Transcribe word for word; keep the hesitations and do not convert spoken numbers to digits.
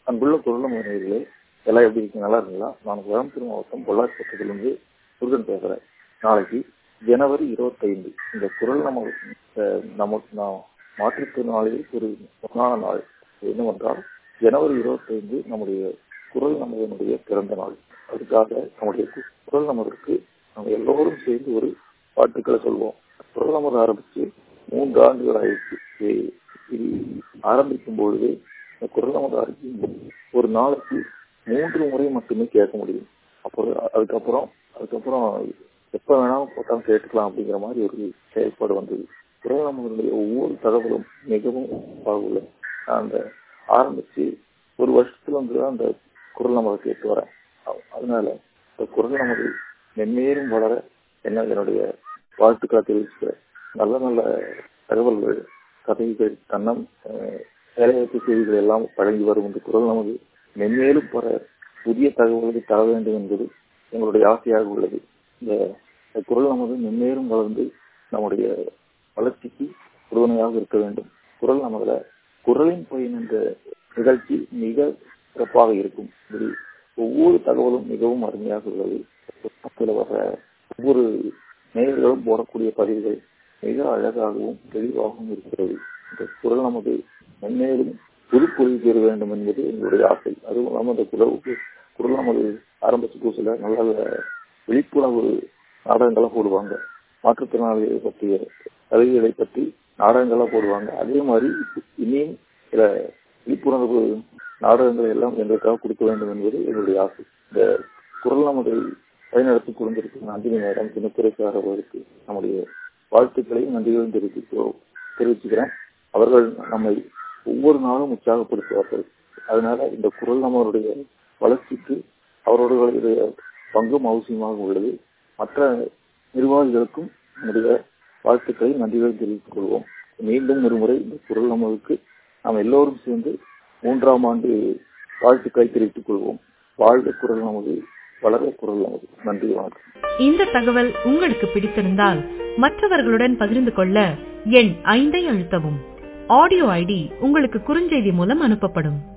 அன்புள்ள குரல் நேயர்களே, எல்லாம் எப்படி இருக்கீங்க? நல்லா இருக்குங்களா? நான் கோயம்புத்தூர் மாவட்டம் பொள்ளாச்சி பக்கத்திலிருந்து முருகன் பேசுறேன். நாளைக்கு ஜனவரி இருபத்தைந்து இந்த குரல் நம்ம நமக்கு நான் மாற்றுத்திறனாளிகளுக்கு ஒரு பொன்னான நாள். என்னவென்றால் ஜனவரி இருபத்தைந்து நம்முடைய குரல் நமதனுடைய பிறந்த நாள். அதுக்காக நம்முடைய குரல் நமதற்கு நம்ம எல்லோரும் சேர்ந்து ஒரு பாட்டுக்களை சொல்வோம். குரல் நமது ஆரம்பிச்சு மூன்று ஆண்டுகள் ஆயிடுச்சு. இது ஆரம்பிக்கும் பொழுது இந்த குரல் நமது ஆரம்பிக்கும் ஒரு நாளைக்கு மூன்று முறை மட்டுமே கேட்க முடியும். அப்புறம் அதுக்கப்புறம் அதுக்கப்புறம் எப்ப வேணாலும் போட்டாலும் கேட்டுக்கலாம் அப்படிங்கிற மாதிரி ஒரு செயல்பாடு வந்தது. குரல் நமதனுடைய ஒவ்வொரு தகவலும் மிகவும் உள்ள அந்த ஆரம்பிச்சு ஒரு வருஷத்துல வந்துதான் அந்த குரல் நமதை கேட்டு வரேன். அதனால இந்த குரல் நமது மென்மேலும் வளர என்ன என்னுடைய வாழ்த்துக்களை தெரிவிச்சுக்கிறேன். நல்ல நல்ல தகவல்கள், கதைகள், தன்னம் வேலைவாய்ப்பு செய்திகள் எல்லாம் வழங்கி வரும் இந்த குரல் நமது மென்மேலும் பெற புதிய தகவல்களை தர வேண்டும் என்பது எங்களுடைய ஆசையாக உள்ளது. இந்த குரல் நமது மென்மேலும் வளர்ந்து நம்முடைய வளர்ச்சிக்கு உறுதுணையாக இருக்க வேண்டும். குரல் நமதுல குரலின் பயன் என்ற நிகழ்ச்சி மிக சிறப்பாக இருக்கும். இதில் ஒவ்வொரு தகவலும் மிகவும் அருமையாக உள்ளது. வர ஒவ்வொரு நேயர்களும் போடக்கூடிய பதிவுகள் மிக அழகாகவும் தெளிவாகவும் இருக்கிறது. இந்த குரல் நமது மென்மேலும் புதுப்பொழிவு பெற வேண்டும் என்பது எங்களுடைய ஆசை. அதுவும் இல்லாமல் அந்த குரலுக்கு குரல் நமது ஆரம்பிச்ச புதுசுல நல்ல விழிப்புணர்வு நாடகங்களை போடுவாங்க. மாற்றுத்திறனாளிகளை பற்றிய கதைகளை பற்றி நாடகங்களா போடுவாங்க. அதே மாதிரி இனியும் சில விழிப்புணர்வு நாடகங்களை எல்லாம் எங்களுக்காக கொடுக்க வேண்டும் என்பது எங்களுடைய ஆசை. இந்த குரல் நமது வழிநடத்தி கொண்டிருக்கும் நந்தினி மேடம், சின்னத்துறைக்கார அவர்களுக்கு நம்முடைய வாழ்த்துக்களையும் நன்றிகளையும் தெரிவிக்கிறோம் தெரிவிச்சுக்கிறேன். அவர்கள் நம்மை ஒவ்வொரு நாளும் உற்சாகப்படுத்துவார்கள். அதனால இந்த குரல் நம்மளுடைய வளர்ச்சிக்கு அவர்களுடைய பங்கும் அவசியமாக உள்ளது. மற்ற நிர்வாகிகளுக்கும் நம்முடைய வாழ்த்துக்களை நன்றிகளை தெரிவித்துக் கொள்வோம். மீண்டும் ஒரு முறை இந்த குரல் நமதுக்கு நாம் எல்லோரும் சேர்ந்து மூன்றாம் ஆண்டு வாழ்த்துக்களை தெரிவித்துக் கொள்வோம். வாழ்க குரல் நமது, வளர குரல் நமது. நன்றி, வணக்கம். இந்த தகவல் உங்களுக்கு பிடித்திருந்தால் மற்றவர்களுடன் பகிர்ந்து கொள்ள எண் ஐந்தை அழுத்தவும். ஆடியோ ஐடி உங்களுக்கு குறுஞ்செய்தி மூலம் அனுப்பப்படும்.